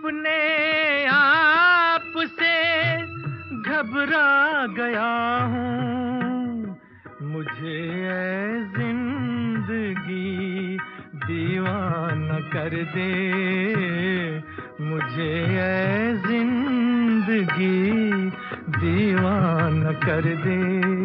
अपने आप से घबरा गया हूँ। मुझे ऐ जिंदगी दीवाना कर दे, मुझे ऐ जिंदगी दीवाना कर दे।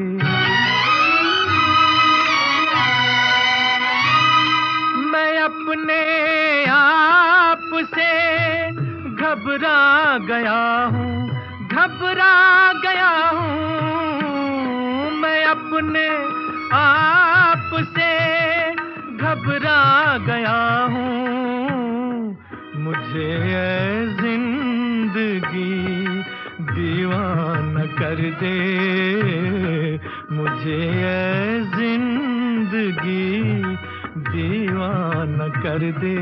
मैं अपने आप से घबरा गया हूँ, घबरा गया हूँ। मैं अपने आप से घबरा गया हूँ। मुझे ऐ जिंदगी दीवाना कर दे, मुझे ऐ जिंदगी दीवाना कर दे।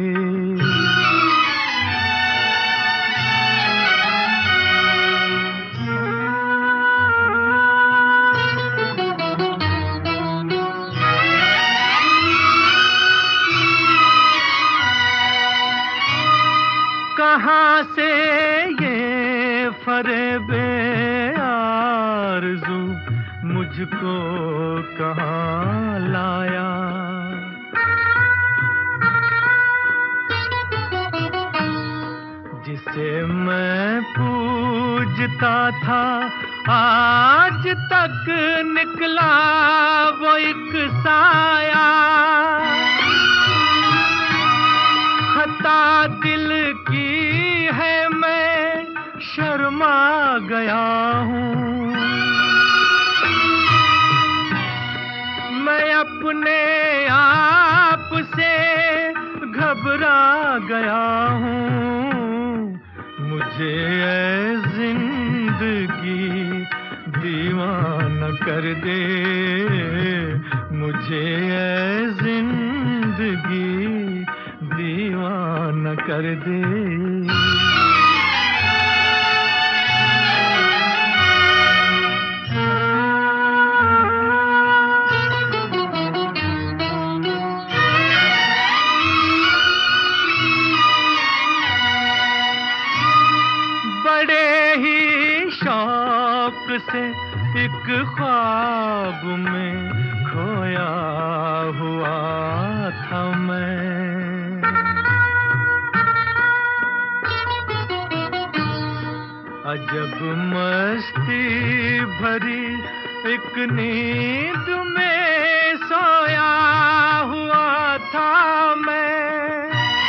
कहाँ से ये फरेबे आरज़ू मुझको कहाँ लाया। जिसे मैं पूजता था आज तक निकला वो एक साया। खता दिल की है मैं शर्मा गया हूँ। मैं अपने आप से घबरा गया हूँ। मुझे ऐ जिंदगी दीवाना कर दे, मुझे ऐ जिंदगी दीवाना कर दे। बड़े ही शौक से एक ख्वाब में खोया हुआ था मैं। अजब मस्ती भरी एक नींद में सोया हुआ था मैं।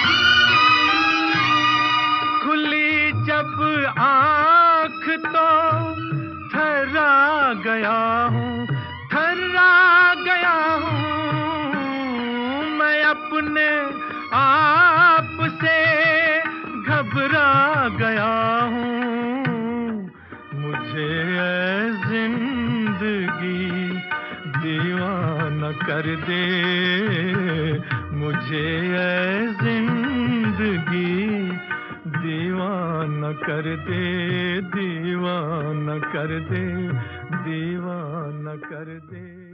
खुली जब आँख तो थर्रा गया हूँ, थर्रा गया हूँ। मैं अपने आप से घबरा गया हूँ। मुझे ऐ जिंदगी दीवाना कर दे, मुझे ऐ जिंदगी दीवाना कर दे, दीवाना कर दे, दीवाना कर दे।